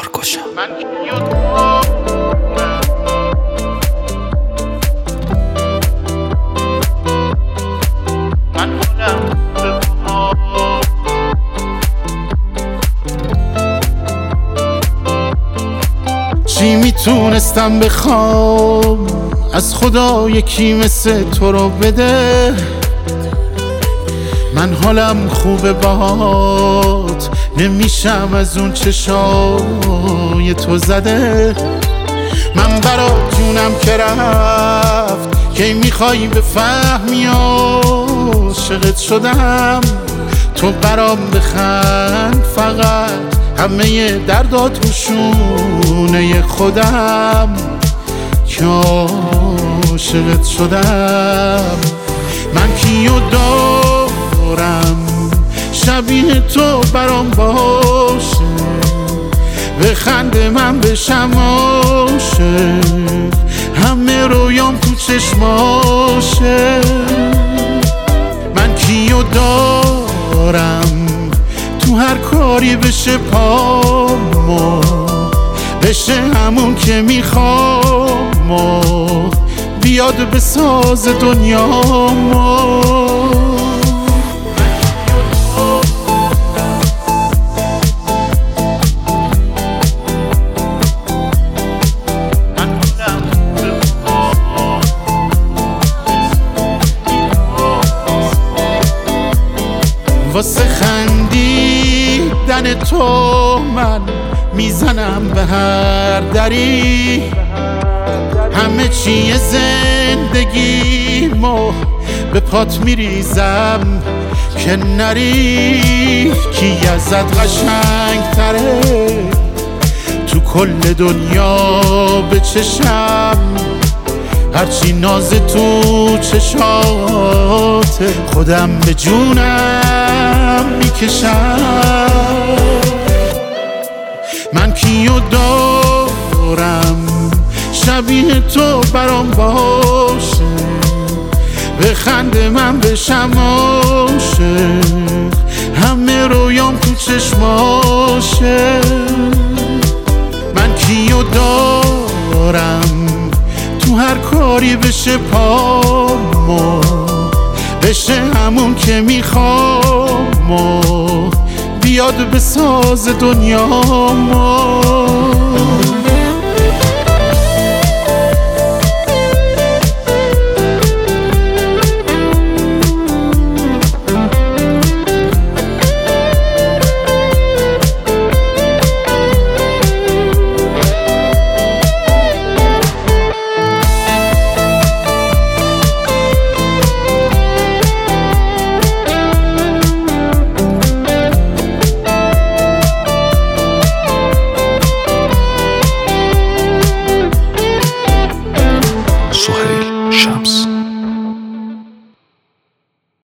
کارگشا. چی میتونستم بخوام از خدا یکی مثل تو رو بده؟ من حالم خوبه باهات، نمیشم از اون چشای تو زده. من برات جونم که رفت، کی میخوای بفهمی عاشقت شدم. تو برام بخند فقط، همه دردات رو شونه خودم که عاشقت شدم. من کیو دارم شبیه تو برام باشه، بخند من بشم عاشق، همه رویام تو چشماشه. من کیو دارم تو هر کاری بشه پامو، بشه همون که میخوام، بیاد بساز دنیامو. واسه خندیدن تو من میزنم به هر دری، همه چی زندگیمو به پات میریزم که نری. کی ازت قشنگ تره تو کل دنیا به چشم، هرچی ناز تو چشات خودم به جونم میکشم. من کیو دارم شبیه تو برام باشه، بخند من بشم عاشق، همه رویام تو چشماشه. من کیو دارم تو هر کاری بشه پامو، بشه همون که میخوام، بیاد بساز دنیامو. سهیل شمس.